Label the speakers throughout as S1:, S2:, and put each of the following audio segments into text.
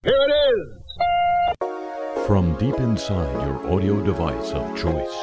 S1: Here it is!
S2: From deep inside your audio device of choice.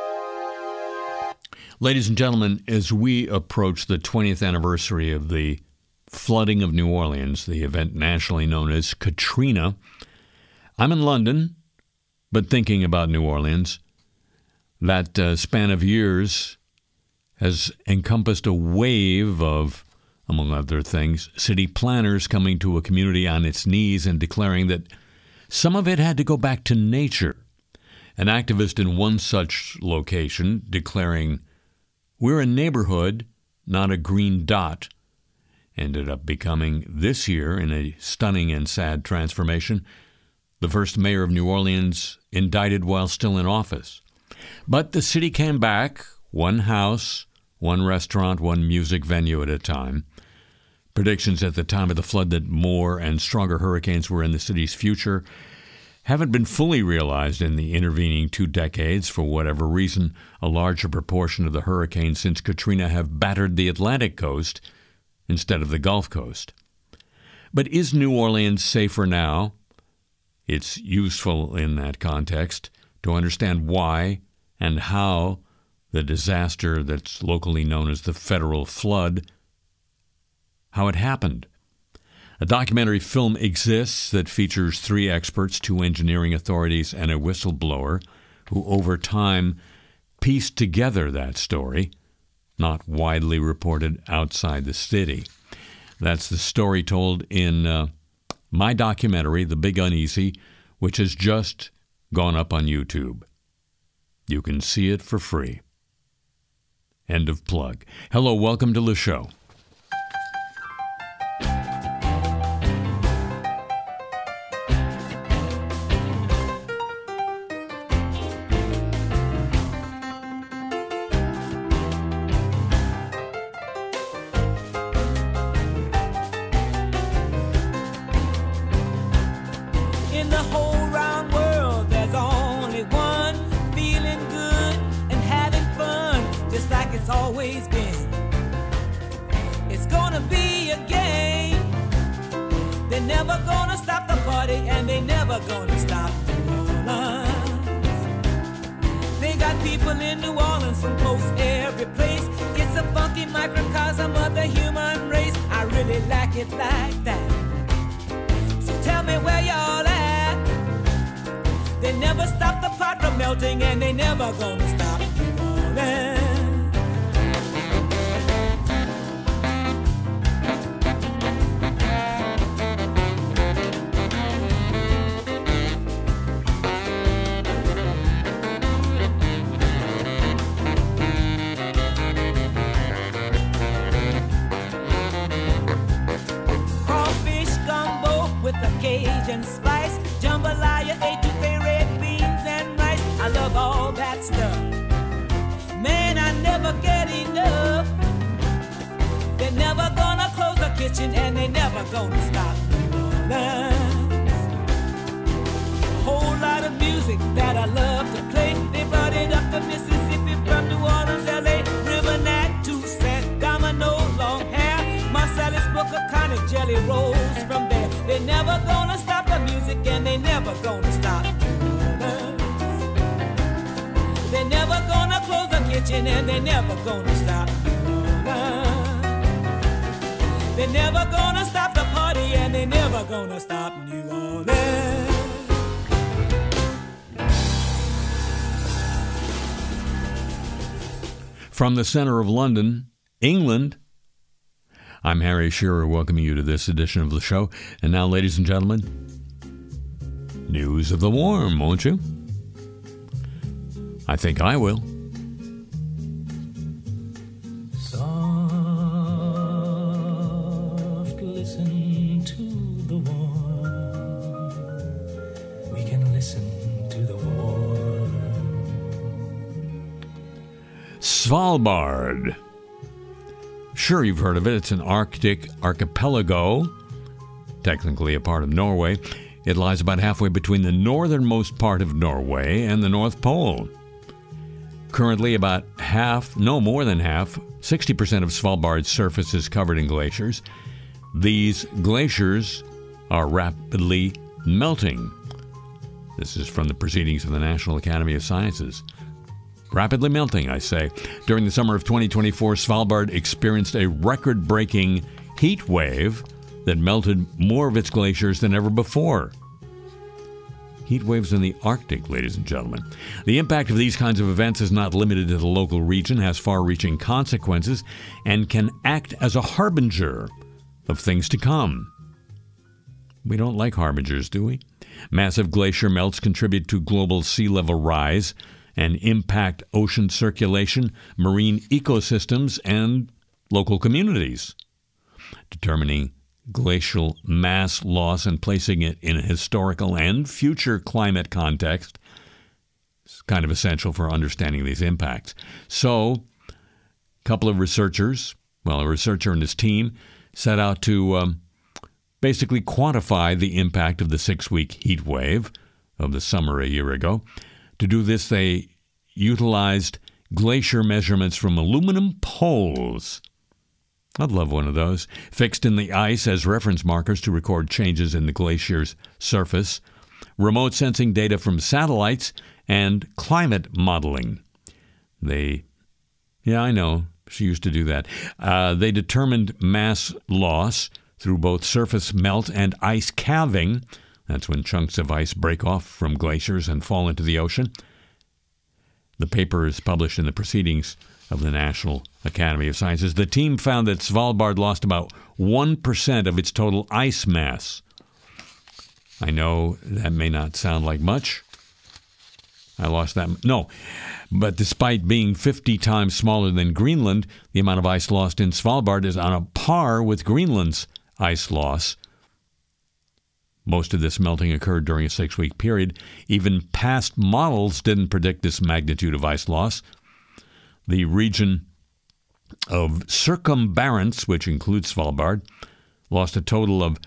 S3: Ladies and gentlemen, as we approach the 20th anniversary of the flooding of New Orleans, the event nationally known as Katrina, I'm in London, but thinking about New Orleans. That span of years has encompassed a wave of, among other things, city planners coming to a community on its knees and declaring that some of it had to go back to nature. An activist in one such location declaring, "We're a neighborhood, not a green dot," ended up becoming, this year, in a stunning and sad transformation, the first mayor of New Orleans indicted while still in office. But the city came back, one house, one restaurant, one music venue at a time. Predictions at the time of the flood that more and stronger hurricanes were in the city's future haven't been fully realized in the intervening 2 decades. For whatever reason, a larger proportion of the hurricanes since Katrina have battered the Atlantic coast instead of the Gulf Coast. But is New Orleans safer now? It's useful in that context to understand why and how the disaster that's locally known as the federal flood, how it happened. A documentary film exists that features 3 experts, 2 engineering authorities, and a whistleblower who over time pieced together that story, not widely reported outside the city. That's the story told in my documentary, The Big Uneasy, which has just gone up on YouTube. You can see it for free. End of plug. Hello, welcome to the show.
S4: In the whole round world, there's only one feeling good and having fun, just like it's always been. It's gonna be a game. They're never gonna stop the party, and they never gonna stop New Orleans. They got people in New Orleans from most every place. It's a funky microcosm of the human race. I really like it like that. So tell me where y'all at. They never stop the pot from melting, and they never gonna stop New Orleans. Crawfish gumbo with a Cajun spice, jambalaya, etouffee, red beans and rice. I love all that stuff. Man, I never get enough. They're never gonna close the kitchen, and they never gonna stop New Orleans. A whole lot of music that I love to play. They brought it up to Mississippi from New Orleans, LA, River Nat, Toussaint, Domino, long hair, Marcellus, Booker, Connie, Jelly Rolls from there. They never gonna stop the music, and they never gonna stop New Orleans. They never gonna close the kitchen, and they never gonna stop New Orleans. They never gonna stop the party, and they never gonna stop New Orleans.
S3: From the center of London, England, I'm Harry Shearer, welcoming you to this edition of the show. And now, ladies and gentlemen, news of the warm, won't you? I think I will.
S5: Soft, listen to the warm. We can listen to the warm.
S3: Svalbard. Sure, you've heard of it. It's an Arctic archipelago, technically a part of Norway. It lies about halfway between the northernmost part of Norway and the North Pole. Currently, about half, no more than half, 60% of Svalbard's surface is covered in glaciers. These glaciers are rapidly melting. This is from the Proceedings of the National Academy of Sciences. Rapidly melting, I say. During the summer of 2024, Svalbard experienced a record-breaking heat wave that melted more of its glaciers than ever before. Heat waves in the Arctic, ladies and gentlemen. The impact of these kinds of events is not limited to the local region, has far-reaching consequences, and can act as a harbinger of things to come. We don't like harbingers, do we? Massive glacier melts contribute to global sea level rise and impact ocean circulation, marine ecosystems, and local communities. Determining glacial mass loss and placing it in a historical and future climate context is kind of essential for understanding these impacts. So, a couple of researchers, a researcher and his team, set out to basically quantify the impact of the 6-week heat wave of the summer a year ago. To do this, they utilized glacier measurements from aluminum poles. I'd love one of those, fixed in the ice as reference markers to record changes in the glacier's surface, remote sensing data from satellites, and climate modeling. I know, she used to do that. They determined mass loss through both surface melt and ice calving. That's when chunks of ice break off from glaciers and fall into the ocean. The paper is published in the Proceedings of the National Academy of Sciences. The team found that Svalbard lost about 1% of its total ice mass. I know that may not sound like much. I lost that. No, but despite being 50 times smaller than Greenland, the amount of ice lost in Svalbard is on a par with Greenland's ice loss. Most of this melting occurred during a 6-week period. Even past models didn't predict this magnitude of ice loss. The region of Circumbarents, which includes Svalbard, lost a total of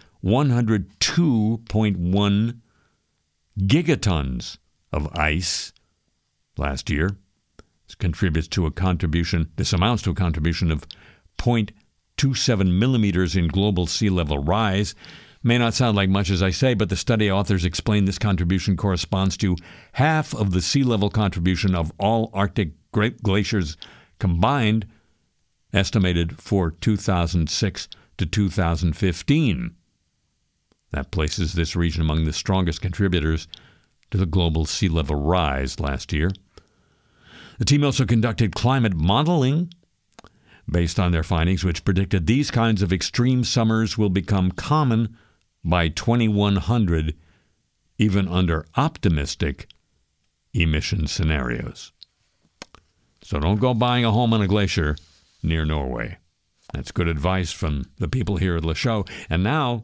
S3: 102.1 gigatons of ice last year. This amounts to a contribution of 0.27 millimeters in global sea level rise. May not sound like much, as I say, but the study authors explain this contribution corresponds to half of the sea level contribution of all Arctic glaciers combined, estimated for 2006 to 2015. That places this region among the strongest contributors to the global sea level rise last year. The team also conducted climate modeling based on their findings, which predicted these kinds of extreme summers will become common by 2100, even under optimistic emission scenarios. So don't go buying a home on a glacier near Norway. That's good advice from the people here at the show. And now,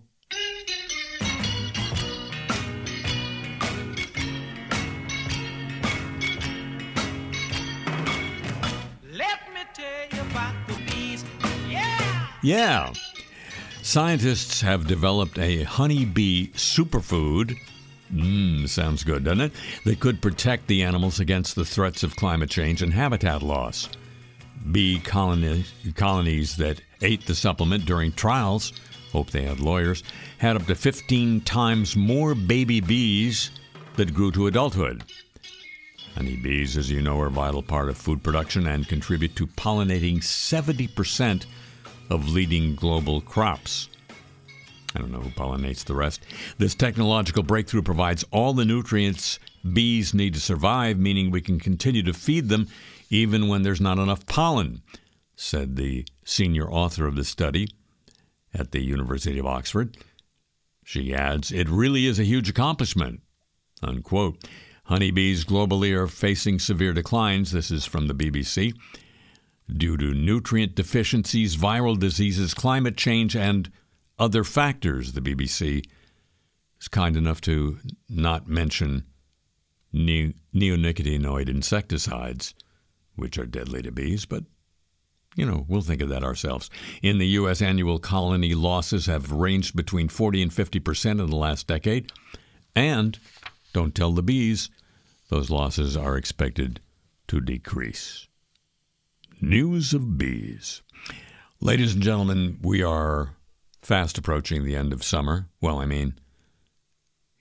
S4: Let me tell you about the bees.
S3: yeah, scientists have developed a honeybee superfood. Sounds good, doesn't it? They could protect the animals against the threats of climate change and habitat loss. Bee colonies that ate the supplement during trials, hope they had lawyers, had up to 15 times more baby bees that grew to adulthood. Honeybees, as you know, are a vital part of food production and contribute to pollinating 70% of leading global crops. I don't know who pollinates the rest. This technological breakthrough provides all the nutrients bees need to survive, meaning we can continue to feed them even when there's not enough pollen, said the senior author of the study at the University of Oxford. She adds, "It really is a huge accomplishment," unquote. Honeybees globally are facing severe declines, this is from the BBC, due to nutrient deficiencies, viral diseases, climate change, and other factors. The BBC is kind enough to not mention neonicotinoid insecticides, which are deadly to bees, but, we'll think of that ourselves. In the U.S., annual colony losses have ranged between 40 and 50% in the last decade, and, don't tell the bees, those losses are expected to decrease. News of bees. Ladies and gentlemen, we are fast approaching the end of summer. Well,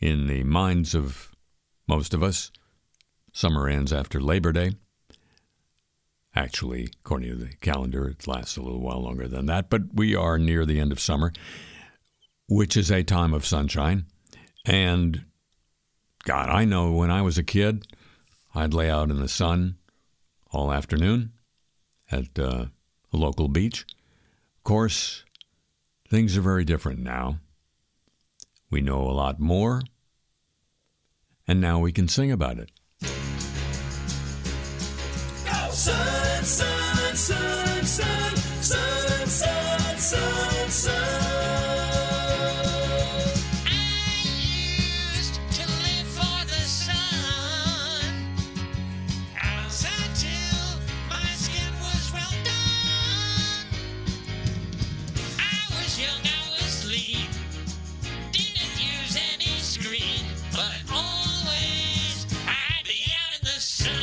S3: In the minds of most of us, summer ends after Labor Day. Actually, according to the calendar, it lasts a little while longer than that, but we are near the end of summer, which is a time of sunshine. And God, I know when I was a kid, I'd lay out in the sun all afternoon at a local beach. Of course, things are very different now. We know a lot more, and now we can sing about it.
S5: Sun, sun, sun, sun, sun, sun, sun, sun. I used to live for the sun. Until my skin was well done. I was young, I was lean. Didn't use any screen, but always I'd be out in the sun.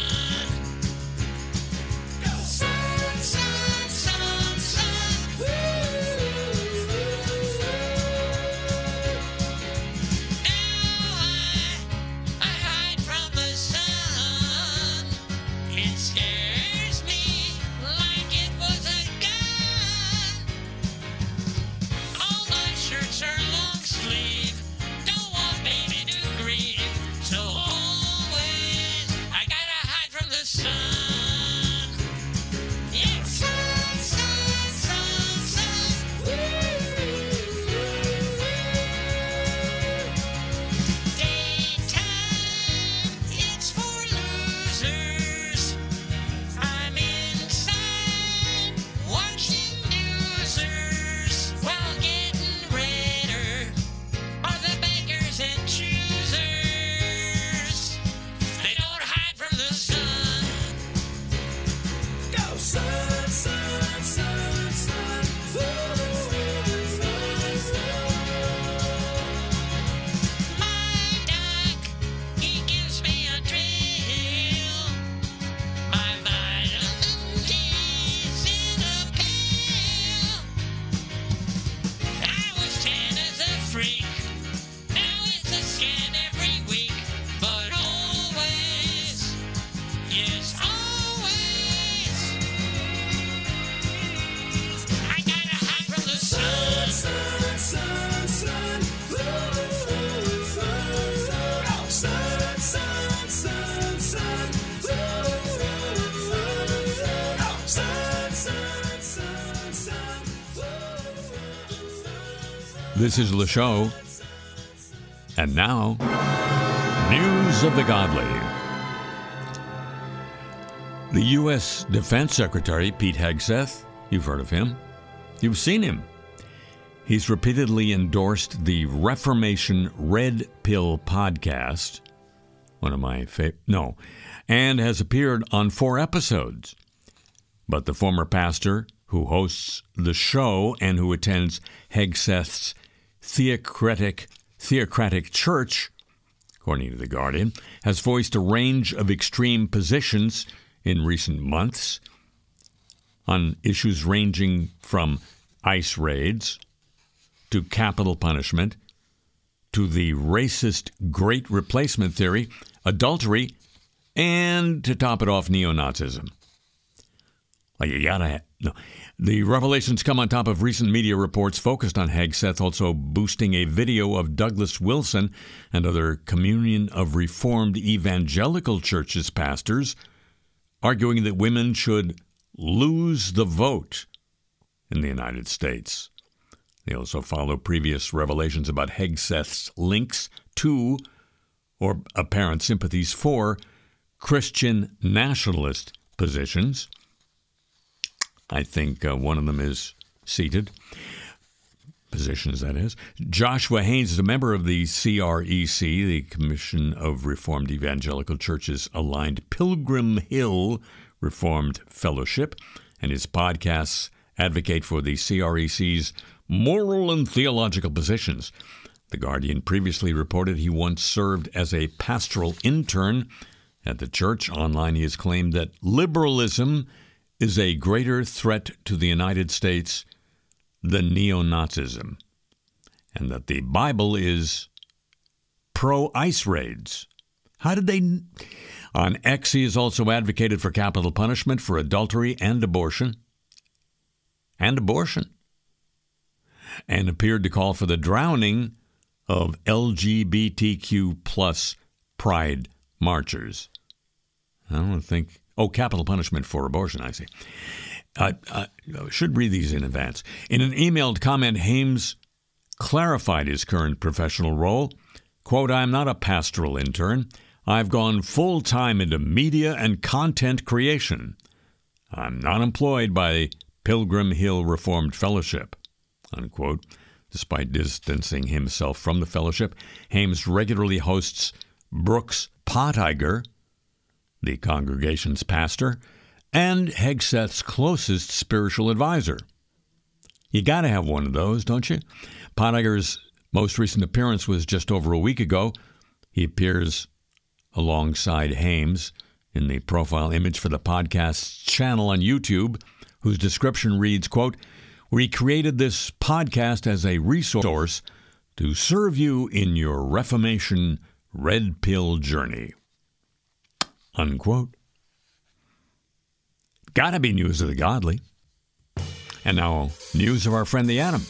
S3: This is the show. And now, News of the Godly. The U.S. Defense Secretary, Pete Hegseth, you've heard of him. You've seen him. He's repeatedly endorsed the Reformation Red Pill podcast, one of my and has appeared on 4 episodes. But the former pastor who hosts the show and who attends Hegseth's theocratic church, according to The Guardian, has voiced a range of extreme positions in recent months on issues ranging from ICE raids to capital punishment to the racist Great Replacement theory, adultery, and, to top it off, neo-Nazism. The revelations come on top of recent media reports focused on Hegseth also boosting a video of Douglas Wilson and other Communion of Reformed Evangelical Churches pastors arguing that women should lose the vote in the United States. They also follow previous revelations about Hegseth's links to, or apparent sympathies for, Christian nationalist positions. I think one of them is seated. Positions, that is. Joshua Haynes is a member of the CREC, the Commission of Reformed Evangelical Churches aligned Pilgrim Hill Reformed Fellowship, and his podcasts advocate for the CREC's moral and theological positions. The Guardian previously reported he once served as a pastoral intern at the church. Online, he has claimed that liberalism is a greater threat to the United States than neo-Nazism, and that the Bible is pro-ICE raids. How did they... On X, he has also advocated for capital punishment for adultery and abortion. And appeared to call for the drowning of LGBTQ plus pride marchers. I don't think... Oh, capital punishment for abortion, I see. I should read these in advance. In an emailed comment, Hames clarified his current professional role. Quote, "I am not a pastoral intern. I've gone full-time into media and content creation. I'm not employed by Pilgrim Hill Reformed Fellowship," unquote. Despite distancing himself from the fellowship, Hames regularly hosts Brooks Pottiger, the congregation's pastor, and Hegseth's closest spiritual advisor. You got to have one of those, don't you? Pottiger's most recent appearance was just over a week ago. He appears alongside Hames in the profile image for the podcast's channel on YouTube, whose description reads, quote, "We created this podcast as a resource to serve you in your Reformation red pill journey," unquote. Gotta be news of the godly. And now, news of our friend the Atom.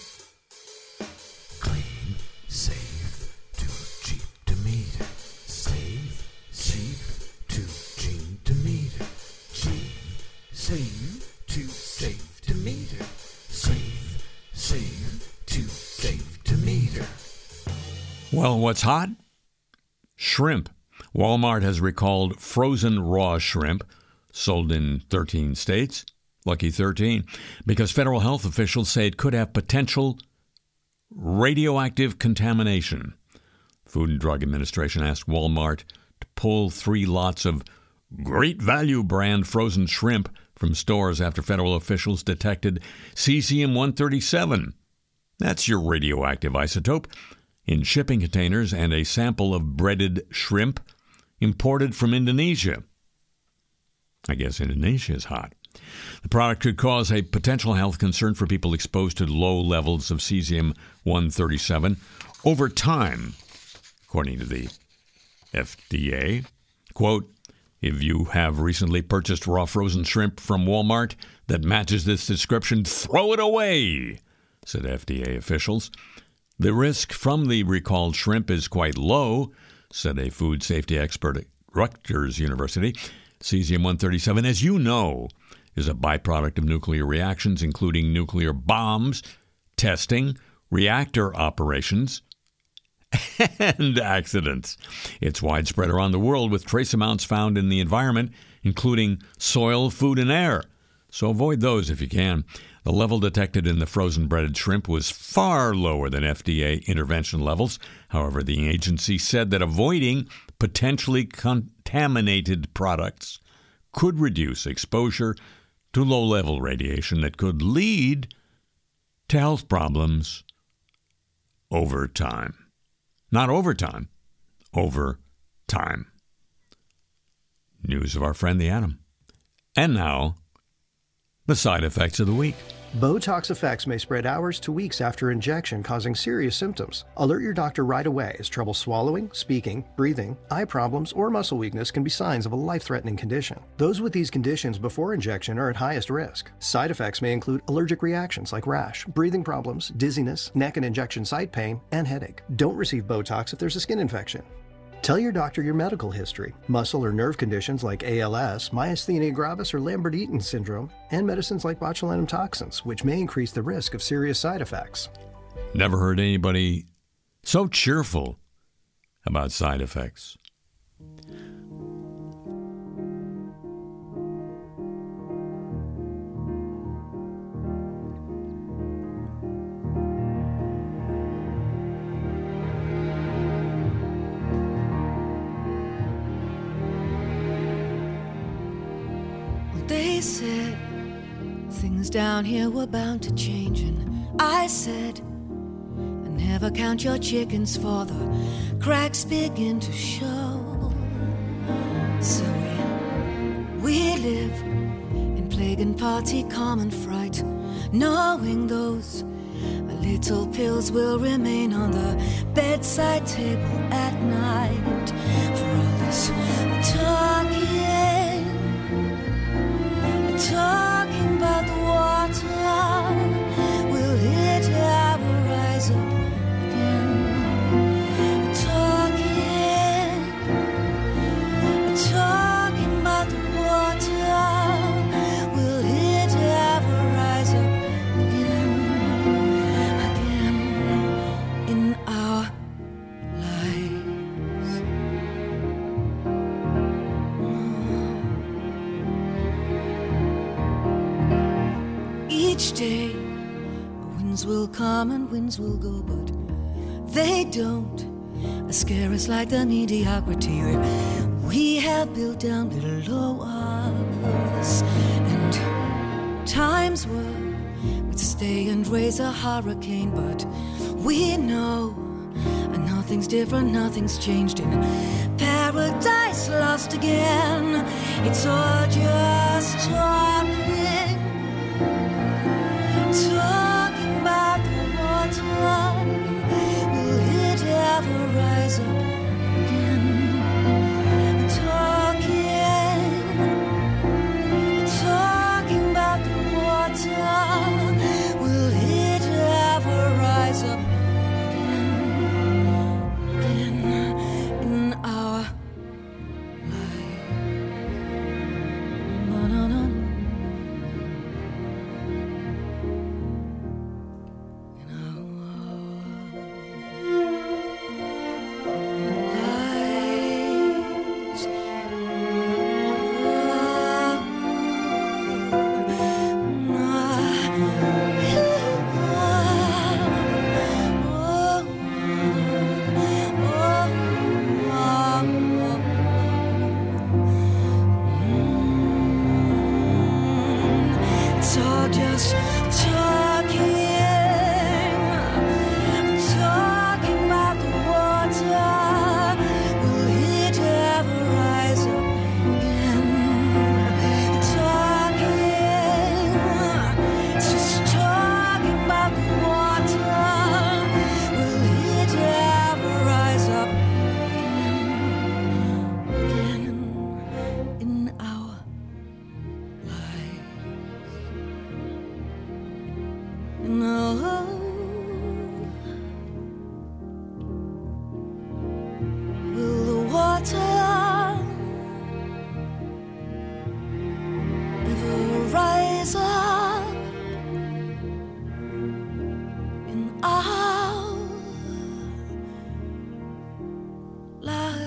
S1: Clean, safe, too cheap to meter. Safe, cheap, too cheap to meter. Cheap, safe, too safe to meter. Safe, too safe to meter.
S3: Well, what's hot? Shrimp. Walmart has recalled frozen raw shrimp sold in 13 states, lucky 13, because federal health officials say it could have potential radioactive contamination. Food and Drug Administration asked Walmart to pull 3 lots of Great Value brand frozen shrimp from stores after federal officials detected cesium-137. That's your radioactive isotope in shipping containers and a sample of breaded shrimp imported from Indonesia. I guess Indonesia is hot. The product could cause a potential health concern for people exposed to low levels of cesium-137 over time, according to the FDA. Quote, "If you have recently purchased raw frozen shrimp from Walmart that matches this description, throw it away," said FDA officials. "The risk from the recalled shrimp is quite low," said a food safety expert at Rutgers University. Cesium-137, as you know, is a byproduct of nuclear reactions, including nuclear bombs, testing, reactor operations, and accidents. It's widespread around the world with trace amounts found in the environment, including soil, food, and air. So avoid those if you can. The level detected in the frozen breaded shrimp was far lower than FDA intervention levels. However, the agency said that avoiding potentially contaminated products could reduce exposure to low-level radiation that could lead to health problems over time. Not over time, over time. News of our friend the Atom. And now, the side effects of the week.
S6: Botox effects may spread hours to weeks after injection, causing serious symptoms. Alert your doctor right away, as trouble swallowing, speaking, breathing, eye problems, or muscle weakness can be signs of a life-threatening condition. Those with these conditions before injection are at highest risk. Side effects may include allergic reactions like rash, breathing problems, dizziness, neck and injection site pain, and headache. Don't receive Botox if there's a skin infection. Tell your doctor your medical history, muscle or nerve conditions like ALS, myasthenia gravis, or Lambert-Eaton syndrome, and medicines like botulinum toxins, which may increase the risk of serious side effects.
S3: Never heard anybody so cheerful about side effects.
S7: They said things down here were bound to change, and I said, never count your chickens, for the cracks begin to show. So we live in plague and party, common fright, knowing those My little pills will remain on the bedside table at night. For all this talking about the water, will it ever rise up again? Talking about the water, will it ever rise up again in our lives? Each day, winds will come and winds will go, but they don't scare us like the mediocrity we have built down below us. And times were we'd stay and raise a hurricane, but we know nothing's different, nothing's changed in paradise lost again. It's all just talking about the water. Will it ever rise up again? Talking about the water. Will it ever rise up again in our lives? No, no, no. In our lives. It's all just talking about the water. Will it ever rise up again? It's just talking about the water. Will it ever rise up again in our lives? No. Will the water ever rise up in our lives?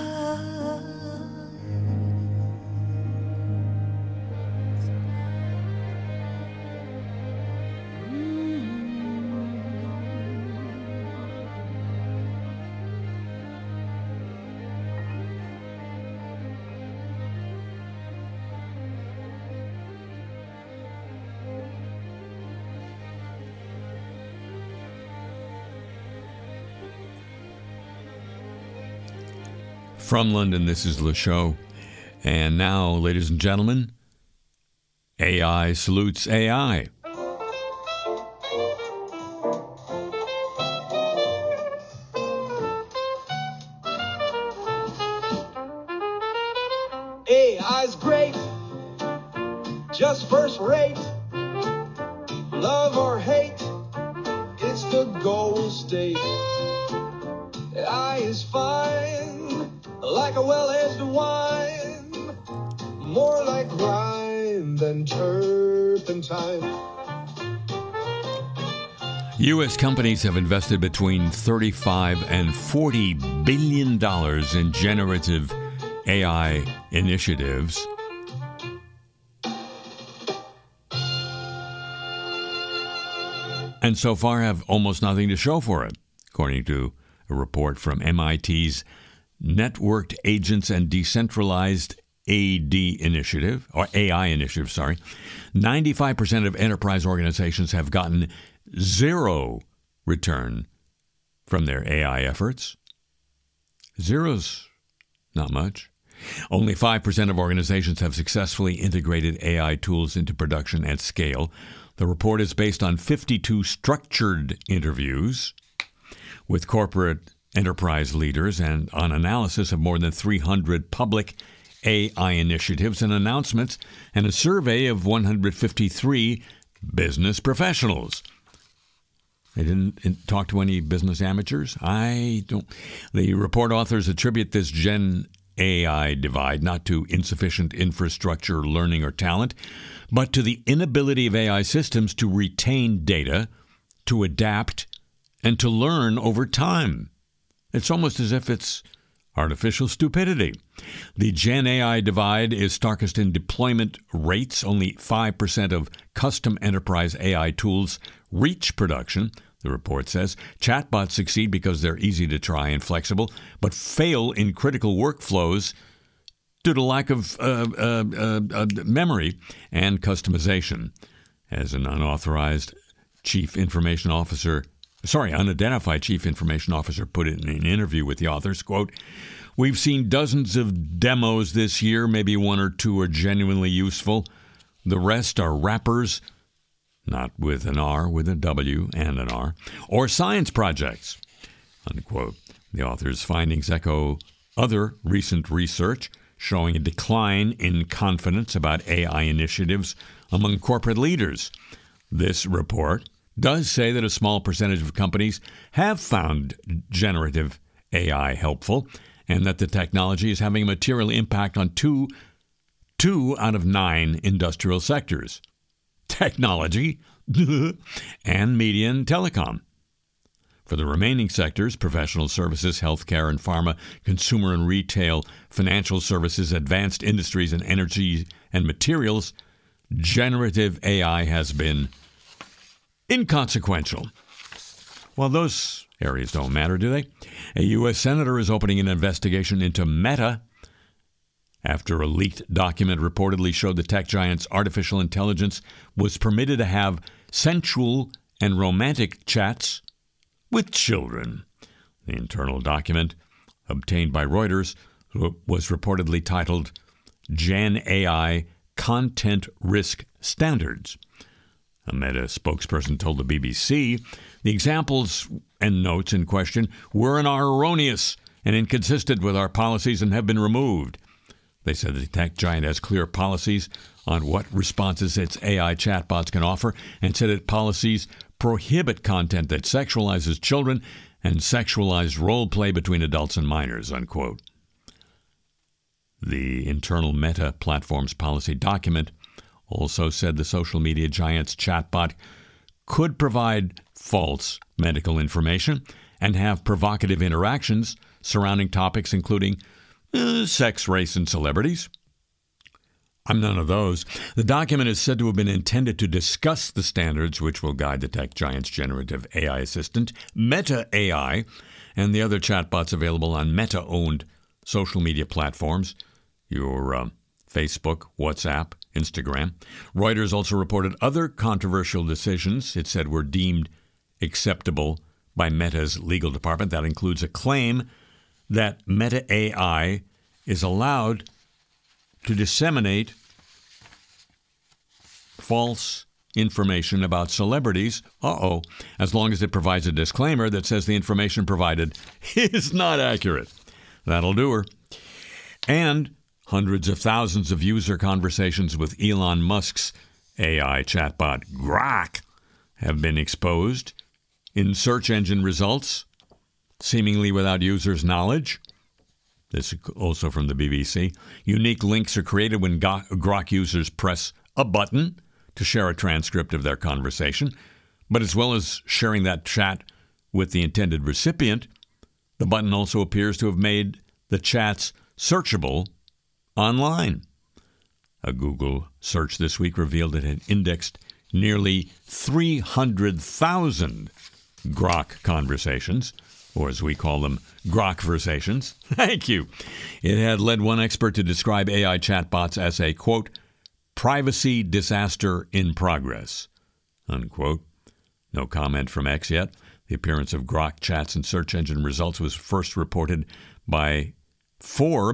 S3: From London, this is Le Show. And now, ladies and gentlemen, AI salutes AI.
S8: AI's great, just first rate. Love or hate, it's the goal state. AI is fine, like a well-aged wine, more like rhyme than turpentine.
S3: U.S. companies have invested between $35 and $40 billion in generative AI initiatives. And so far have almost nothing to show for it, according to a report from MIT's Networked Agents and Decentralized AD initiative, or AI initiative, sorry. 95% of enterprise organizations have gotten zero return from their AI efforts. Zero's not much. Only 5% of organizations have successfully integrated AI tools into production at scale. The report is based on 52 structured interviews with corporate enterprise leaders and on analysis of more than 300 public AI initiatives and announcements and a survey of 153 business professionals. They didn't talk to any business amateurs? I don't. The report authors attribute this Gen AI divide not to insufficient infrastructure, learning, or talent, but to the inability of AI systems to retain data, to adapt, and to learn over time. It's almost as if it's artificial stupidity. The Gen AI divide is starkest in deployment rates. Only 5% of custom enterprise AI tools reach production, the report says. Chatbots succeed because they're easy to try and flexible, but fail in critical workflows due to lack of memory and customization. As an unidentified chief information officer put it in an interview with the authors, quote, "We've seen dozens of demos this year. Maybe one or two are genuinely useful. The rest are wrappers," not with an R, with a W and an R, "or science projects," unquote. The authors' findings echo other recent research showing a decline in confidence about AI initiatives among corporate leaders. This report does say that a small percentage of companies have found generative AI helpful and that the technology is having a material impact on two out of 9 industrial sectors: technology and media and telecom. For the remaining sectors, professional services, healthcare and pharma, consumer and retail, financial services, advanced industries and energy and materials, generative AI has been inconsequential. Well, those areas don't matter, do they? A U.S. senator is opening an investigation into Meta after a leaked document reportedly showed the tech giant's artificial intelligence was permitted to have sensual and romantic chats with children. The internal document, obtained by Reuters, was reportedly titled Gen AI Content Risk Standards. A Meta spokesperson told the BBC the examples and notes in question were and are erroneous and inconsistent with our policies and have been removed. They said the tech giant has clear policies on what responses its AI chatbots can offer and said its policies prohibit content that sexualizes children and sexualized role play between adults and minors, unquote. The internal Meta platform's policy document also said the social media giant's chatbot could provide false medical information and have provocative interactions surrounding topics including sex, race, and celebrities. I'm none of those. The document is said to have been intended to discuss the standards which will guide the tech giant's generative AI assistant, Meta AI, and the other chatbots available on Meta-owned social media platforms, your Facebook, WhatsApp, Instagram. Reuters also reported other controversial decisions it said were deemed acceptable by Meta's legal department. That includes a claim that Meta AI is allowed to disseminate false information about celebrities, as long as it provides a disclaimer that says the information provided is not accurate. That'll do her. And hundreds of thousands of user conversations with Elon Musk's AI chatbot, Grok, have been exposed in search engine results, seemingly without users' knowledge. This is also from the BBC. Unique links are created when Grok users press a button to share a transcript of their conversation. But as well as sharing that chat with the intended recipient, the button also appears to have made the chats searchable online. A Google search this week revealed it had indexed nearly 300,000 Grok conversations, or as we call them, Grokversations. Thank you. It had led one expert to describe AI chatbots as a, quote, privacy disaster in progress, unquote. No comment from X yet. The appearance of Grok chats and search engine results was first reported by Forbes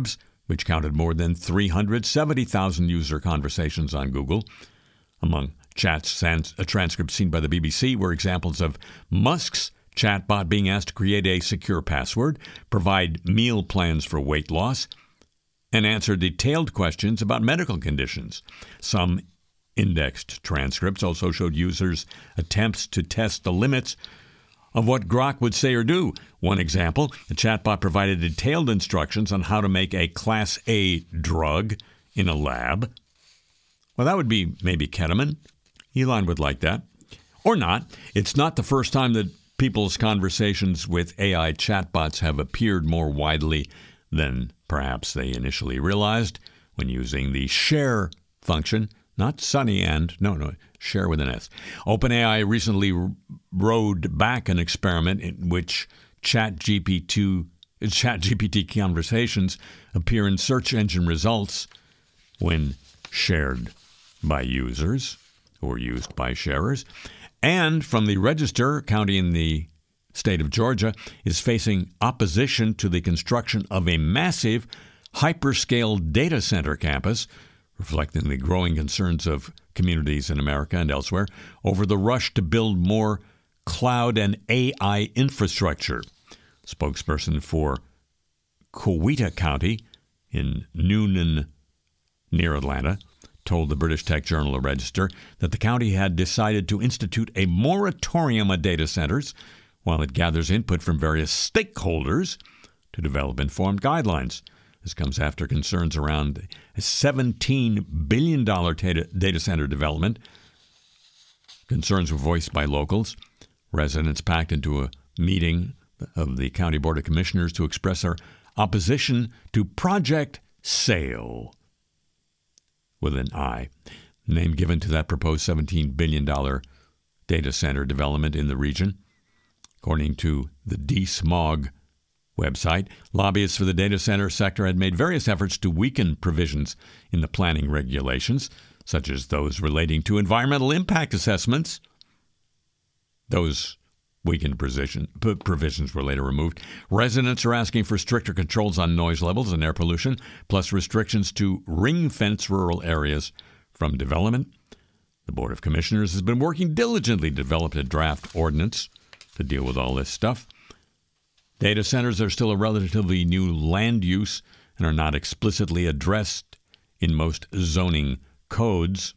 S3: which counted more than 370,000 user conversations on Google. Among transcripts seen by the BBC were examples of Musk's chatbot being asked to create a secure password, provide meal plans for weight loss, and answer detailed questions about medical conditions. Some indexed transcripts also showed users' attempts to test the limits of what Grok would say or do. One example, the chatbot provided detailed instructions on how to make a Class A drug in a lab. Well, that would be maybe ketamine. Elon would like that. Or not. It's not the first time that people's conversations with AI chatbots have appeared more widely than perhaps they initially realized when using the share function. Not Sunny and, no, share with an S. OpenAI recently rode back an experiment in which ChatGPT conversations appear in search engine results when shared by users or used by sharers. And from the Register, county in the state of Georgia is facing opposition to the construction of a massive hyperscale data center campus, reflecting the growing concerns of communities in America and elsewhere over the rush to build more cloud and AI infrastructure. Spokesperson for Coweta County in Newnan, near Atlanta, told the British tech journal The Register that the county had decided to institute a moratorium on data centers while it gathers input from various stakeholders to develop informed guidelines. This comes after concerns around a $17 billion data center development. Concerns were voiced by locals. Residents packed into a meeting of the County Board of Commissioners to express their opposition to Project Sail, with an I, name given to that proposed $17 billion data center development in the region. According to the DSMOG website, lobbyists for the data center sector had made various efforts to weaken provisions in the planning regulations, such as those relating to environmental impact assessments. Those weakened provisions were later removed. Residents are asking for stricter controls on noise levels and air pollution, plus restrictions to ring-fence rural areas from development. The Board of Commissioners has been working diligently to develop a draft ordinance to deal with all this stuff. Data centers are still a relatively new land use and are not explicitly addressed in most zoning codes.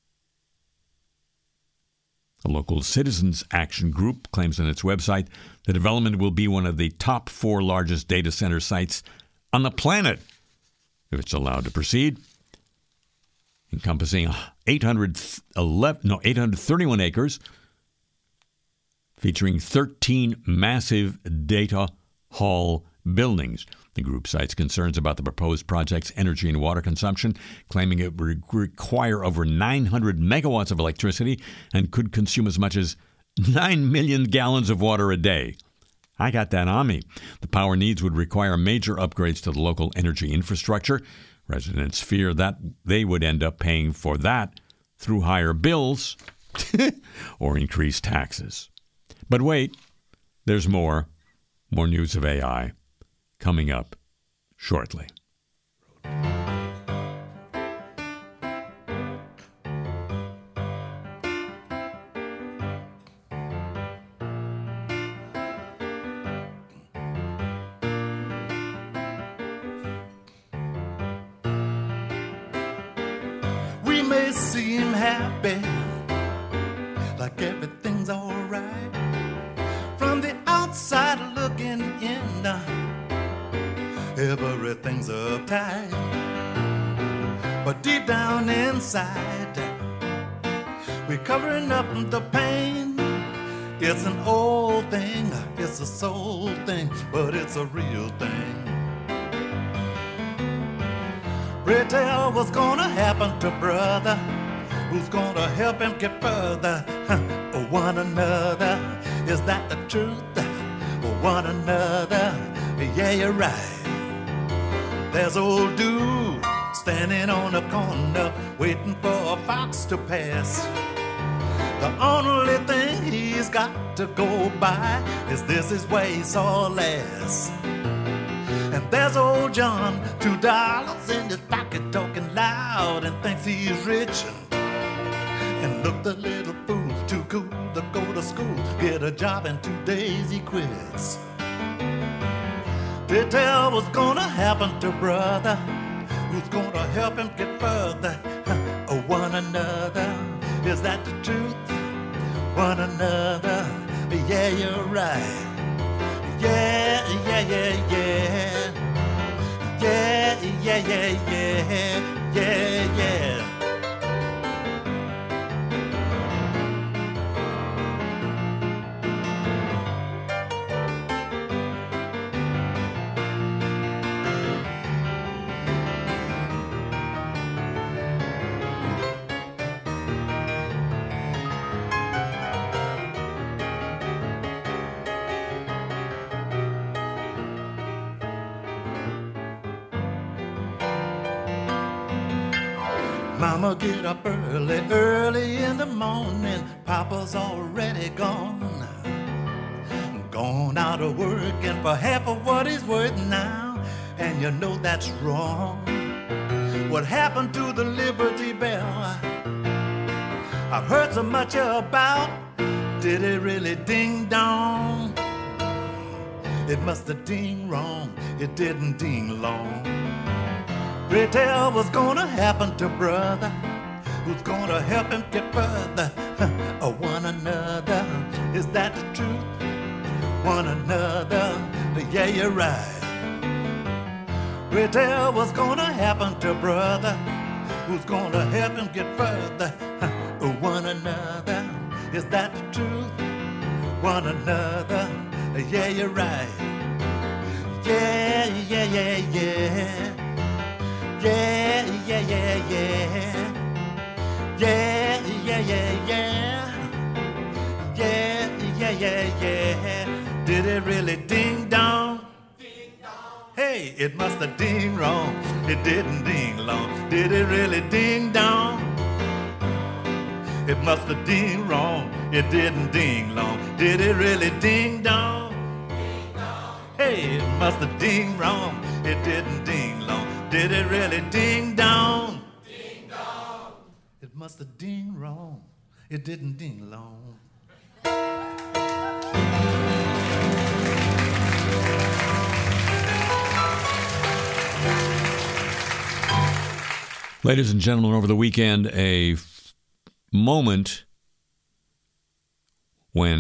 S3: A local citizens action group claims on its website the development will be one of the top 4 largest data center sites on the planet if it's allowed to proceed, encompassing 831 acres, featuring 13 massive data hall buildings. The group cites concerns about the proposed project's energy and water consumption, claiming it would require over 900 megawatts of electricity and could consume as much as 9 million gallons of water a day. I got that on me. The power needs would require major upgrades to the local energy infrastructure. Residents fear that they would end up paying for that through higher bills or increased taxes. But wait, there's more news of AI coming up shortly.
S9: We may seem happy, like everything's all right. From the outside looking in, everything's uptight. But deep down inside, we're covering up the pain. It's an old thing, it's a soul thing, but it's a real thing. Pray tell what's gonna happen to brother, who's gonna help him get further. One another, is that the truth? One another, yeah, you're right. There's old dude standing on the corner, waiting for a fox to pass. The only thing he's got to go by is this is where he saw last. And there's old John, $2 in his pocket, talking loud and thinks he's rich. And look, the little fool's too cool to go to school. Get a job in 2 days, he quits. They tell what's gonna happen to brother, who's gonna help him get further. Oh, one another, is that the truth? One another, yeah, you're right. Yeah, yeah, yeah, yeah. Yeah, yeah, yeah, yeah. Yeah, yeah. Mama get up early, early in the morning. Papa's already gone. Gone out of work and for half of what he's worth now. And you know that's wrong. What happened to the Liberty Bell? I've heard so much about. Did it really ding dong? It must have ding wrong. It didn't ding long. Pray tell what's gonna happen to brother, who's gonna help him get further. Oh, one another, is that the truth? One another, yeah, you're right. Pray tell what's gonna happen to brother, who's gonna help him get further. Oh, one another, is that the truth? One another, yeah, you're right. Yeah, yeah, yeah, yeah. Yeah, yeah, yeah, yeah. Yeah, yeah, yeah, yeah. Yeah, yeah, yeah, yeah. Did it really ding dong? Ding dong. Hey, it must have ding wrong. It didn't ding long. Did it really ding dong? It must have ding wrong. It didn't ding long. Did it really ding dong? Ding dong. Hey, it must have ding wrong. It didn't ding long. Did it really ding dong? Ding dong. It must have ding wrong. It didn't ding long.
S3: Ladies and gentlemen, over the weekend, a moment when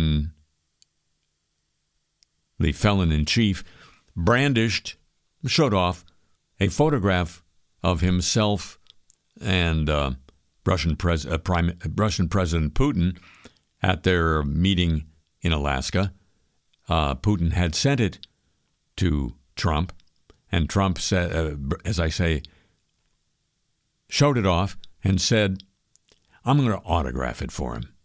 S3: the felon-in-chief brandished, showed off, a photograph of himself and Russian President Putin at their meeting in Alaska. Putin had sent it to Trump, and Trump said, as I say, showed it off and said, I'm going to autograph it for him.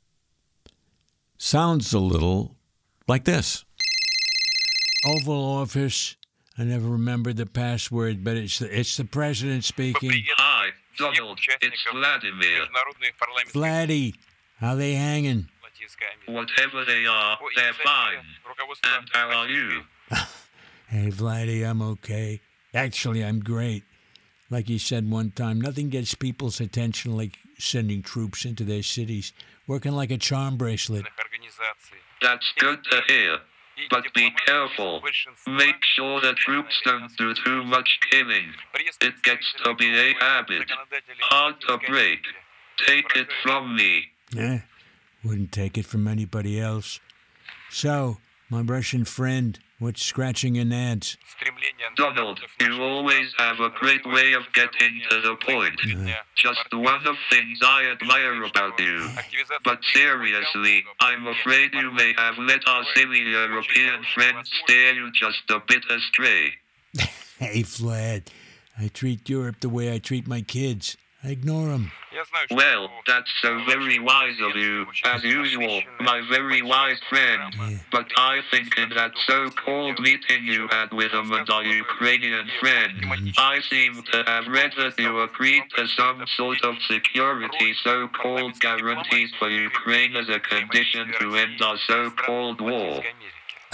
S3: Sounds a little like this. Oval Office. I never remembered the password, but it's the president speaking.
S10: Hi, Donald. It's Vladimir.
S3: Vladdy, how they hanging?
S10: Whatever they are, they're fine. And how are you?
S3: Hey, Vladdy, I'm okay. Actually, I'm great. Like you said one time, nothing gets people's attention like sending troops into their cities, working like a charm bracelet.
S10: That's good to hear. But be careful. Make sure the troops don't do too much killing. It gets to be a habit. Hard to break. Take it from me.
S3: Wouldn't take it from anybody else. So, my Russian friend, what's scratching your nads?
S10: Donald, you always have a great way of getting to the point. Just one of the things I admire about you. But seriously, I'm afraid you may have let our silly European friends steer you just a bit astray.
S3: Hey, Vlad, I treat Europe the way I treat my kids. I ignore them.
S10: Well, that's so very wise of you, as usual, my very wise friend. But I think in that so-called meeting you had with him and our Ukrainian friend, I seem to have read that you agreed to some sort of security so-called guarantees for Ukraine as a condition to end our so-called war.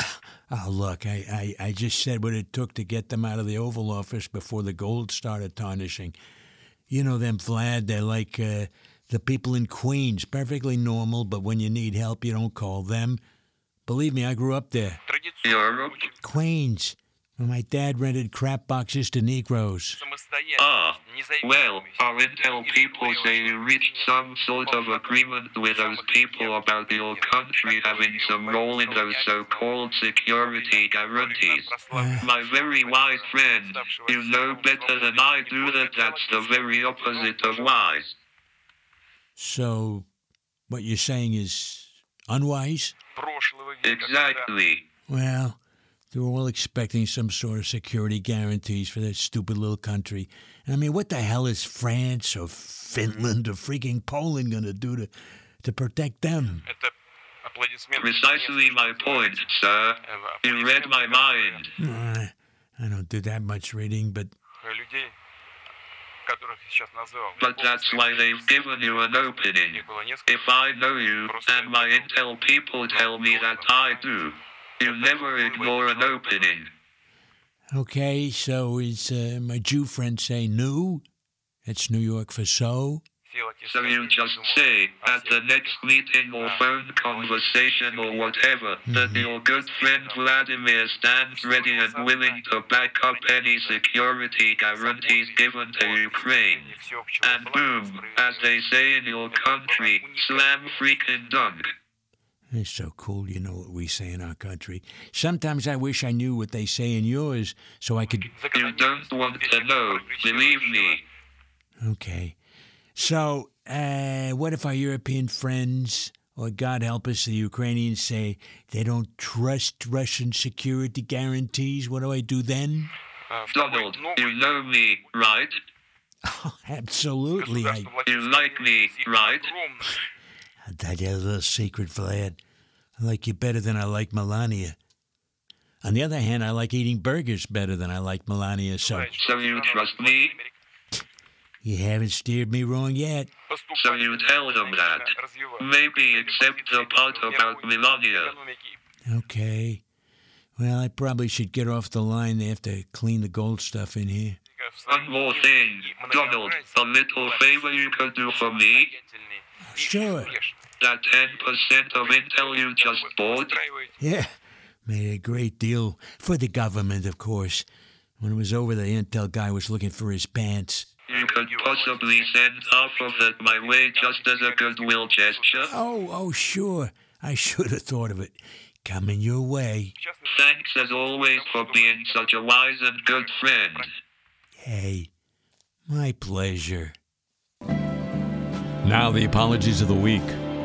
S11: Oh, look, I just said what it took to get them out of the Oval Office before the gold started tarnishing. You know them, Vlad, they're like the people in Queens, perfectly normal, but when you need help, you don't call them. Believe me, I grew up there.
S10: Europe?
S11: Queens, where my dad rented crap boxes to Negroes.
S10: Well, our intel people say you reached some sort of agreement with those people about your country having some role in those so-called security guarantees. My very wise friend, you know better than I do that that's the very opposite of wise.
S11: So, what you're saying is unwise?
S10: Exactly.
S11: Well, they're all expecting some sort of security guarantees for their stupid little country. And I mean, what the hell is France or Finland or freaking Poland going to do to protect them?
S10: Precisely my point, sir. You read my mind.
S11: I don't do that much reading, but...
S10: But that's why they've given you an opening. If I know you, and my intel people tell me that I do, you never ignore an opening.
S11: Okay, so is my Jew friend say new? That's New York for so?
S10: So you just say, at the next meeting or phone conversation or whatever, that your good friend Vladimir stands ready and willing to back up any security guarantees given to Ukraine. And boom, as they say in your country, slam freaking dunk.
S11: It's so cool you know what we say in our country. Sometimes I wish I knew what they say in yours so I could...
S10: You don't want to know, believe me.
S11: Okay. So, what if our European friends, or God help us, the Ukrainians say they don't trust Russian security guarantees? What do I do then?
S10: Donald, you know me, right?
S11: Oh, absolutely.
S10: You like me, right?
S11: I'll tell you a little secret, Vlad. I like you better than I like Melania. On the other hand, I like eating burgers better than I like Melania, so...
S10: So you trust me?
S11: You haven't steered me wrong yet.
S10: So you tell them that. Maybe except the part about Melania.
S11: Okay. Well, I probably should get off the line. They have to clean the gold stuff in here.
S10: One more thing. Donald, a little favor you could do for me?
S11: Sure.
S10: That 10% of intel you just bought?
S11: Yeah. Made a great deal. For the government, of course. When it was over, the intel guy was looking for his pants.
S10: You could possibly send half of it my way just as a goodwill gesture.
S11: Oh, sure. I should have thought of it. Coming your way.
S10: Thanks as always for being such a wise and good friend.
S11: Hey, my pleasure.
S3: Now the apologies of the week.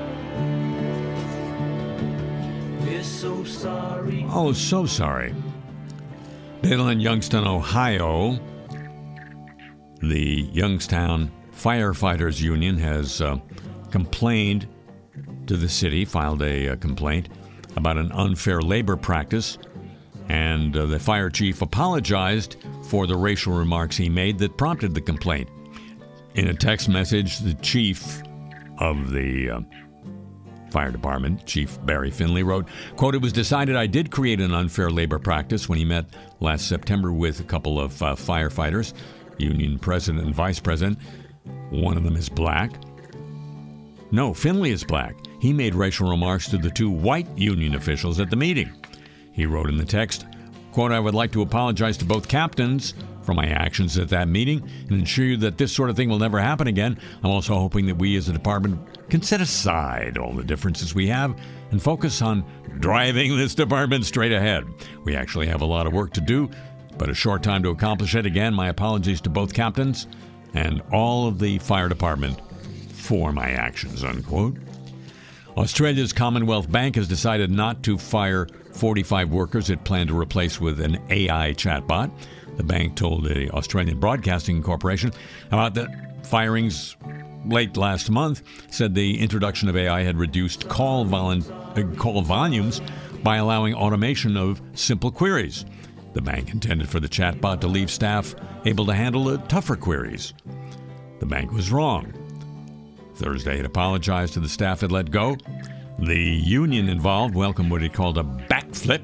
S4: We're so sorry.
S3: Oh, so sorry. Dale in Youngstown, Ohio. The Youngstown Firefighters Union has complained to the city, filed a complaint about an unfair labor practice, and the fire chief apologized for the racial remarks he made that prompted the complaint. In a text message, the chief of the fire department, Chief Barry Finley, wrote, quote, "It was decided I did create an unfair labor practice when he met last September with a couple of firefighters, union president and vice president. One of them is black. No, Finley is black. He made racial remarks to the two white union officials at the meeting." He wrote in the text, quote, "I would like to apologize to both captains for my actions at that meeting and ensure you that this sort of thing will never happen again. I'm also hoping that we as a department can set aside all the differences we have and focus on driving this department straight ahead. We actually have a lot of work to do, but a short time to accomplish it. Again, my apologies to both captains and all of the fire department for my actions," unquote. Australia's Commonwealth Bank has decided not to fire 45 workers it planned to replace with an AI chatbot. The bank told the Australian Broadcasting Corporation about the firings late last month, said the introduction of AI had reduced call volumes by allowing automation of simple queries. The bank intended for the chatbot to leave staff able to handle the tougher queries. The bank was wrong. Thursday, it apologized to the staff it let go. The union involved welcomed what it called a backflip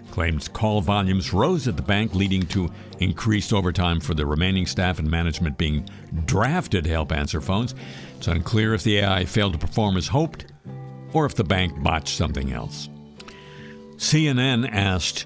S3: claims call volumes rose at the bank, leading to increased overtime for the remaining staff and management being drafted to help answer phones. It's unclear if the AI failed to perform as hoped or if the bank botched something else. CNN asked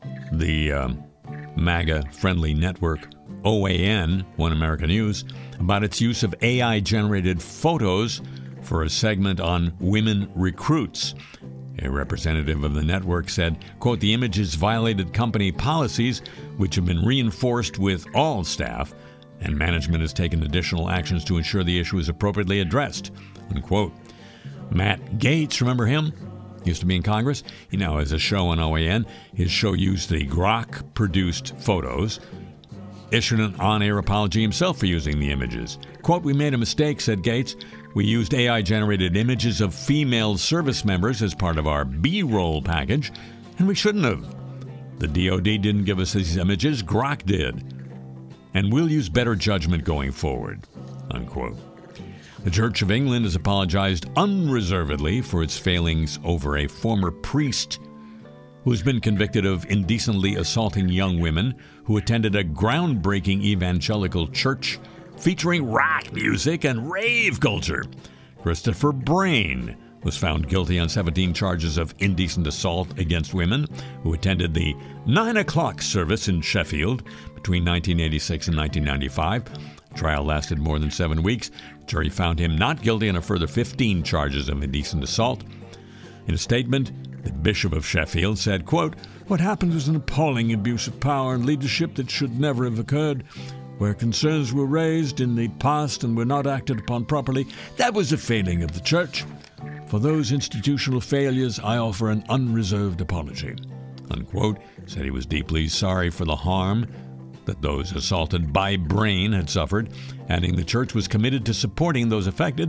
S3: the MAGA-friendly network OAN, One American News, about its use of AI-generated photos for a segment on women recruits. A representative of the network said, quote, "The images violated company policies, which have been reinforced with all staff, and management has taken additional actions to ensure the issue is appropriately addressed," unquote. Matt Gaetz, remember him? Used to be in Congress. He now has a show on OAN. His show used the Grok-produced photos. Issued an on-air apology himself for using the images. Quote, "We made a mistake," said Gaetz. "We used AI-generated images of female service members as part of our B-roll package, and we shouldn't have. The DoD didn't give us these images, Grok did. And we'll use better judgment going forward," unquote. The Church of England has apologized unreservedly for its failings over a former priest who's been convicted of indecently assaulting young women who attended a groundbreaking evangelical church featuring rock music and rave culture. Christopher Brain was found guilty on 17 charges of indecent assault against women who attended the 9 o'clock service in Sheffield between 1986 and 1995. The trial lasted more than 7 weeks. The jury found him not guilty on a further 15 charges of indecent assault. In a statement, the Bishop of Sheffield said, quote, "What happened was an appalling abuse of power and leadership that should never have occurred. Where concerns were raised in the past and were not acted upon properly, that was a failing of the Church. For those institutional failures, I offer an unreserved apology," unquote. Said he was deeply sorry for the harm that those assaulted by Brain had suffered, adding the Church was committed to supporting those affected.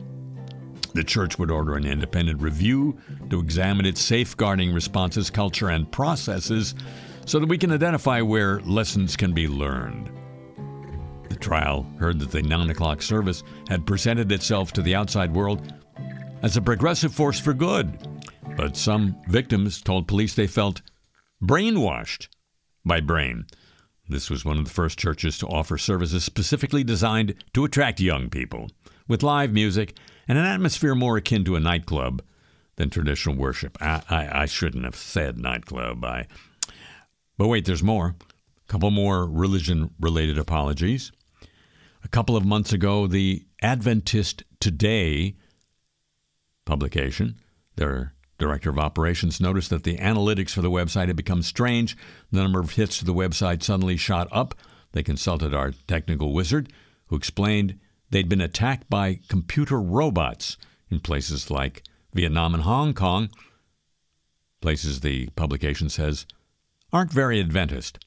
S3: The Church would order an independent review to examine its safeguarding responses, culture, and processes so that we can identify where lessons can be learned. The trial heard that the 9 o'clock service had presented itself to the outside world as a progressive force for good, but some victims told police they felt brainwashed by Brain. This was one of the first churches to offer services specifically designed to attract young people, with live music and an atmosphere more akin to a nightclub than traditional worship. I shouldn't have said nightclub. But wait, there's more. A couple more religion-related apologies. A couple of months ago, the Adventist Today publication, their director of operations, noticed that the analytics for the website had become strange. The number of hits to the website suddenly shot up. They consulted our technical wizard, who explained they'd been attacked by computer robots in places like Vietnam and Hong Kong, places the publication says aren't very Adventist.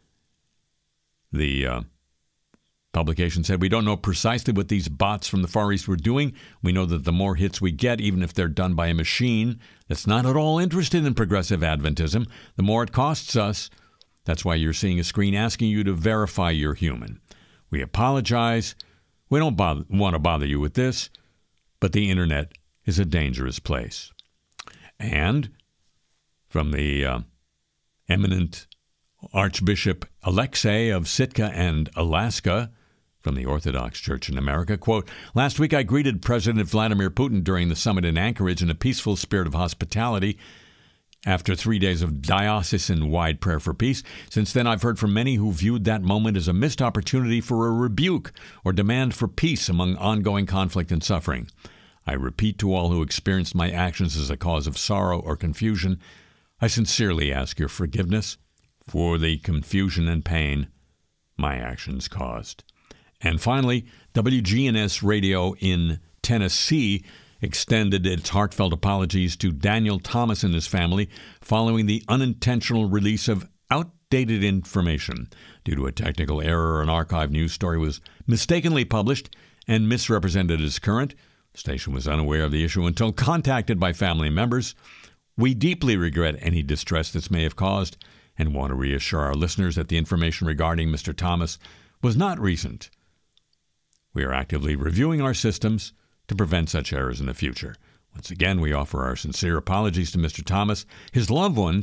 S3: The publication said, "We don't know precisely what these bots from the Far East were doing. We know that the more hits we get, even if they're done by a machine that's not at all interested in progressive Adventism, the more it costs us. That's why you're seeing a screen asking you to verify you're human. We apologize. We don't want to bother you with this, but the internet is a dangerous place." And from the eminent Archbishop Alexei of Sitka and Alaska, from the Orthodox Church in America, quote, "Last week I greeted President Vladimir Putin during the summit in Anchorage in a peaceful spirit of hospitality after 3 days of diocesan-wide prayer for peace. Since then, I've heard from many who viewed that moment as a missed opportunity for a rebuke or demand for peace among ongoing conflict and suffering. I repeat to all who experienced my actions as a cause of sorrow or confusion, I sincerely ask your forgiveness for the confusion and pain my actions caused." And finally, WGNS Radio in Tennessee extended its heartfelt apologies to Daniel Thomas and his family following the unintentional release of outdated information. Due to a technical error, an archive news story was mistakenly published and misrepresented as current. The station was unaware of the issue until contacted by family members. We deeply regret any distress this may have caused and want to reassure our listeners that the information regarding Mr. Thomas was not recent. We are actively reviewing our systems to prevent such errors in the future. Once again, we offer our sincere apologies to Mr. Thomas, his loved ones,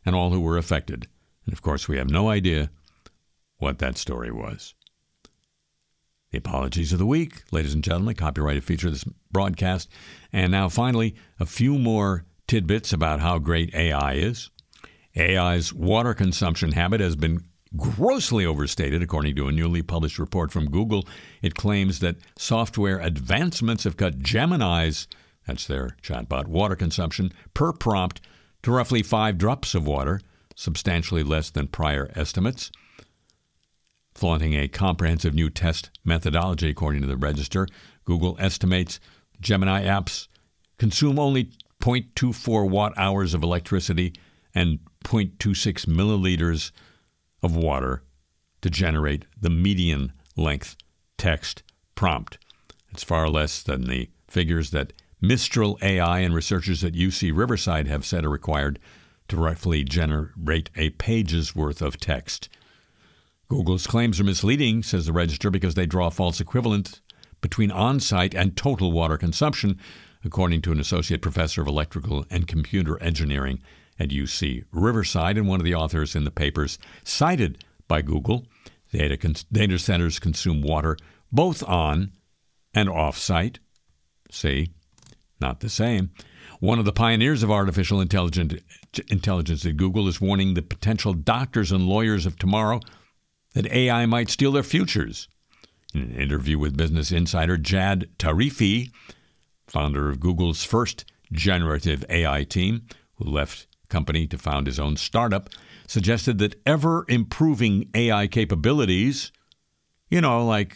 S3: and all who were affected. And of course, we have no idea what that story was. The apologies of the week, ladies and gentlemen, copyrighted feature of this broadcast. And now finally, a few more tidbits about how great AI is. AI's water consumption habit has been grossly overstated, according to a newly published report from Google. It claims that software advancements have cut Gemini's, that's their chatbot, water consumption per prompt to roughly 5 drops of water, substantially less than prior estimates. Flaunting a comprehensive new test methodology, according to the Register, Google estimates Gemini apps consume only 0.24 watt-hours of electricity and 0.26 milliliters of water to generate the median length text prompt. It's far less than the figures that Mistral AI and researchers at UC Riverside have said are required to roughly generate a page's worth of text. Google's claims are misleading, says the Register, because they draw a false equivalent between on-site and total water consumption, according to an associate professor of electrical and computer engineering at UC Riverside and one of the authors in the papers cited by Google. Data centers consume water both on and off-site. See, not the same. One of the pioneers of artificial intelligence at Google is warning the potential doctors and lawyers of tomorrow that AI might steal their futures. In an interview with Business Insider, Jad Tarifi, founder of Google's first generative AI team, who left company to found his own startup, suggested that ever-improving AI capabilities, like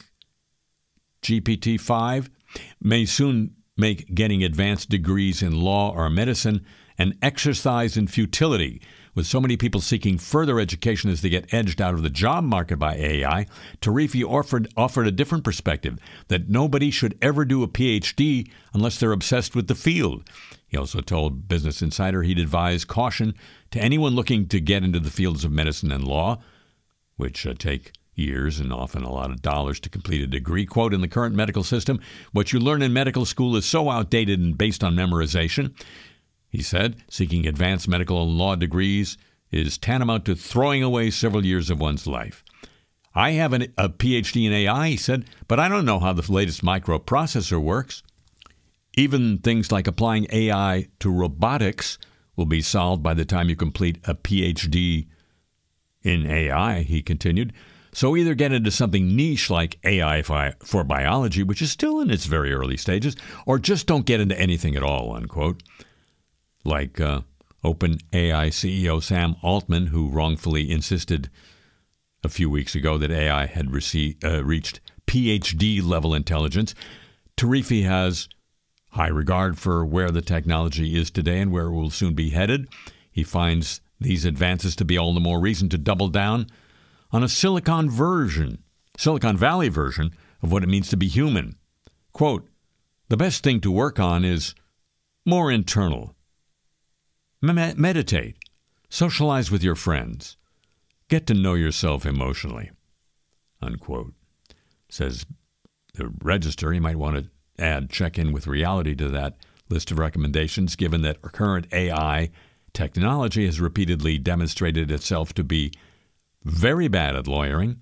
S3: GPT-5, may soon make getting advanced degrees in law or medicine an exercise in futility. With so many people seeking further education as they get edged out of the job market by AI, Tarifi offered a different perspective, that nobody should ever do a PhD unless they're obsessed with the field. He also told Business Insider he'd advise caution to anyone looking to get into the fields of medicine and law, which take years and often a lot of dollars to complete a degree. Quote, in the current medical system, what you learn in medical school is so outdated and based on memorization. He said, seeking advanced medical and law degrees is tantamount to throwing away several years of one's life. I have a PhD in AI, he said, but I don't know how the latest microprocessor works. Even things like applying AI to robotics will be solved by the time you complete a PhD in AI, he continued. So either get into something niche like AI for biology, which is still in its very early stages, or just don't get into anything at all, unquote. Like OpenAI CEO Sam Altman, who wrongfully insisted a few weeks ago that AI had reached PhD-level intelligence. Tarifi has high regard for where the technology is today and where it will soon be headed. He finds these advances to be all the more reason to double down on a Silicon Valley version of what it means to be human. Quote, the best thing to work on is more internal. Meditate. Socialize with your friends. Get to know yourself emotionally. Unquote. Says the Register. You might want to add check in with reality to that list of recommendations, given that current AI technology has repeatedly demonstrated itself to be very bad at lawyering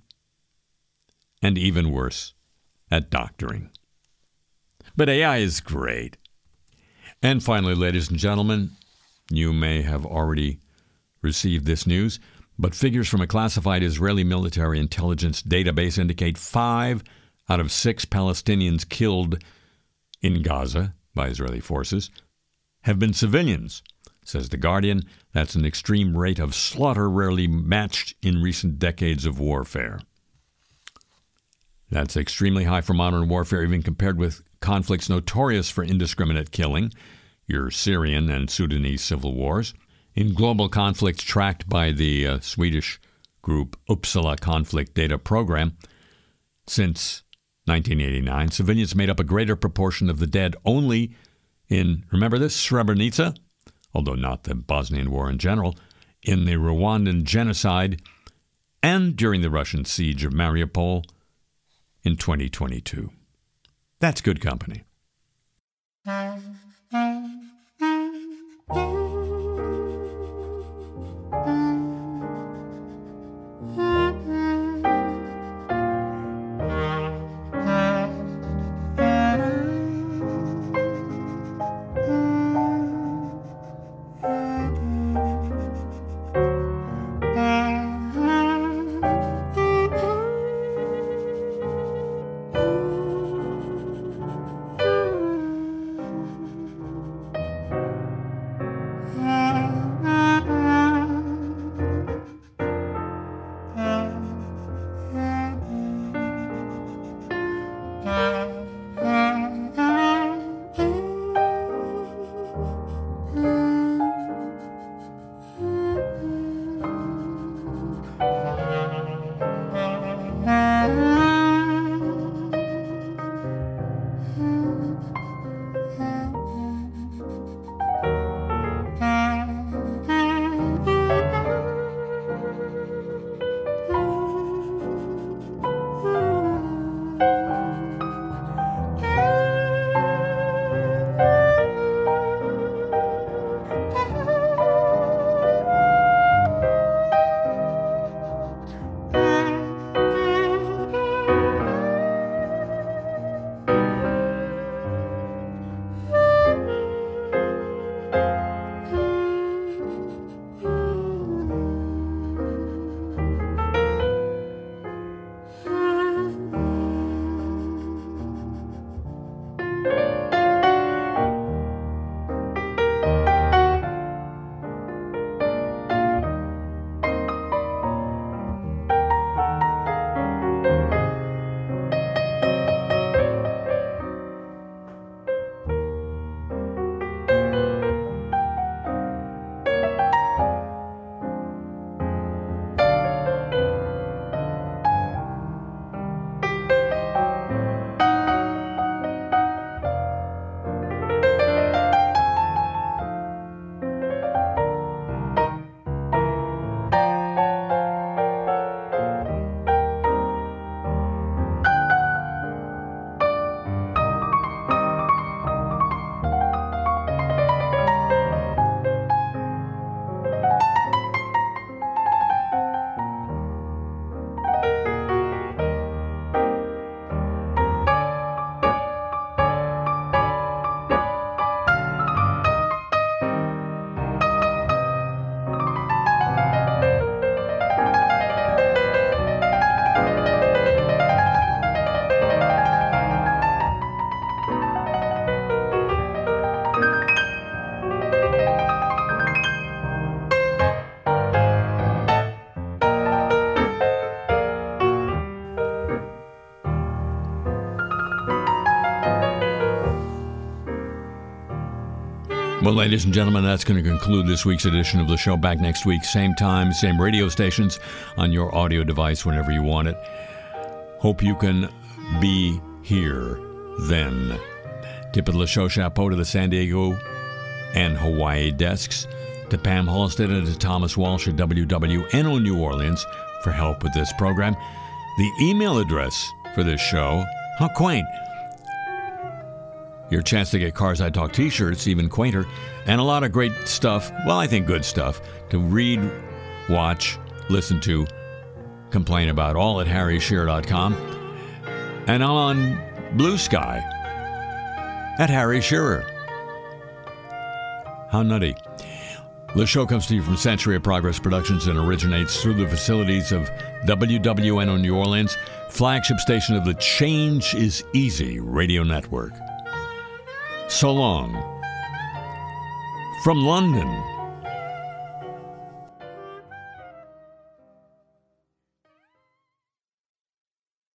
S3: and even worse at doctoring. But AI is great. And finally, ladies and gentlemen, you may have already received this news, but figures from a classified Israeli military intelligence database indicate 5 out of 6 Palestinians killed in Gaza by Israeli forces have been civilians. Says The Guardian, that's an extreme rate of slaughter rarely matched in recent decades of warfare. That's extremely high for modern warfare, even compared with conflicts notorious for indiscriminate killing, your Syrian and Sudanese civil wars. In global conflicts tracked by the Swedish group Uppsala Conflict Data Program, since 1989, civilians made up a greater proportion of the dead only in, remember this, Srebrenica, although not the Bosnian War in general, in the Rwandan genocide, and during the Russian siege of Mariupol in 2022. That's good company. Well, ladies and gentlemen, that's going to conclude this week's edition of the show. Back next week, same time, same radio stations on your audio device whenever you want it. Hope you can be here then. Tip of the show chapeau to the San Diego and Hawaii desks, to Pam Halstead and to Thomas Walsh at WWNO New Orleans for help with this program. The email address for this show, how quaint. Your chance to get Cars I Talk t-shirts, even quainter, and a lot of great stuff, well, I think good stuff, to read, watch, listen to, complain about, all at harryshearer.com. And I'm on Blue Sky at Harry Shearer. How nutty. The show comes to you from Century of Progress Productions and originates through the facilities of WWNO New Orleans, flagship station of the Change is Easy radio network. So long. From London.